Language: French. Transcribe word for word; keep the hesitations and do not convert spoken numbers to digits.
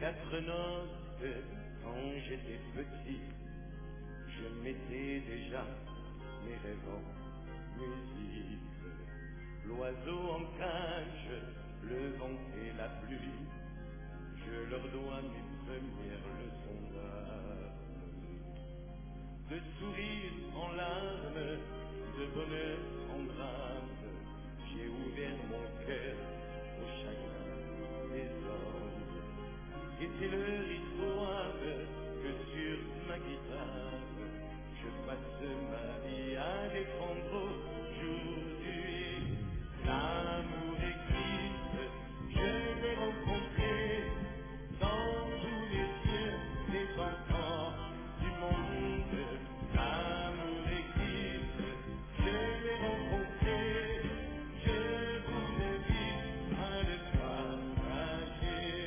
quatre notes quand j'étais petit. Je mettais déjà mes rêves en musique. L'oiseau en cage, le vent et la pluie, je leur dois mes premières leçons d'art. De sourire en larmes, de bonheur en drame, j'ai ouvert mon cœur au chagrin des hommes. Et c'est leur histoire que sur ma guitare, je passe ma vie à défendre aujourd'hui. L'amour existe, je l'ai rencontré dans tous les yeux des enfants du monde.